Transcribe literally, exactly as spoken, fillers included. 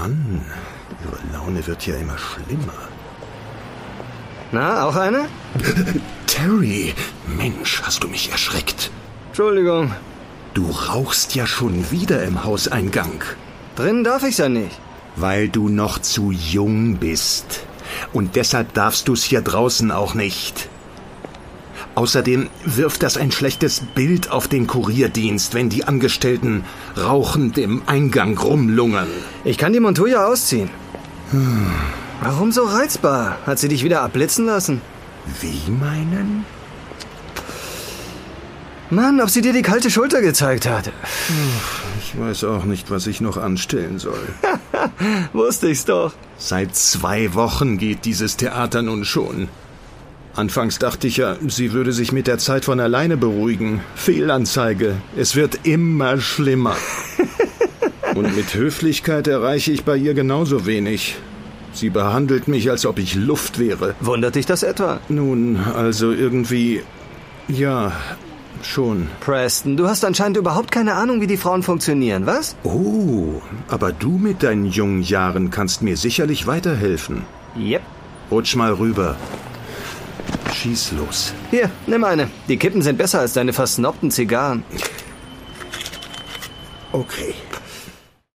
Mann, ihre Laune wird ja immer schlimmer. Na, auch eine? Terry, Mensch, hast du mich erschreckt. Entschuldigung. Du rauchst ja schon wieder im Hauseingang. Drinnen darf ich's ja nicht. Weil du noch zu jung bist. Und deshalb darfst du's hier draußen auch nicht. Außerdem wirft das ein schlechtes Bild auf den Kurierdienst, wenn die Angestellten rauchend im Eingang rumlungern. Ich kann die Montur ja ausziehen. Hm. Warum so reizbar? Hat sie dich wieder abblitzen lassen? Wie meinen? Mann, ob sie dir die kalte Schulter gezeigt hat. Ich weiß auch nicht, was ich noch anstellen soll. Wusste ich's doch. Seit zwei Wochen geht dieses Theater nun schon. Anfangs dachte ich ja, sie würde sich mit der Zeit von alleine beruhigen. Fehlanzeige. Es wird immer schlimmer. Und mit Höflichkeit erreiche ich bei ihr genauso wenig. Sie behandelt mich, als ob ich Luft wäre. Wundert dich das etwa? Nun, also irgendwie... Ja, schon. Preston, du hast anscheinend überhaupt keine Ahnung, wie die Frauen funktionieren, was? Oh, aber du mit deinen jungen Jahren kannst mir sicherlich weiterhelfen. Yep. Rutsch mal rüber. Schieß los. Hier, nimm eine. Die Kippen sind besser als deine versnobten Zigarren. Okay.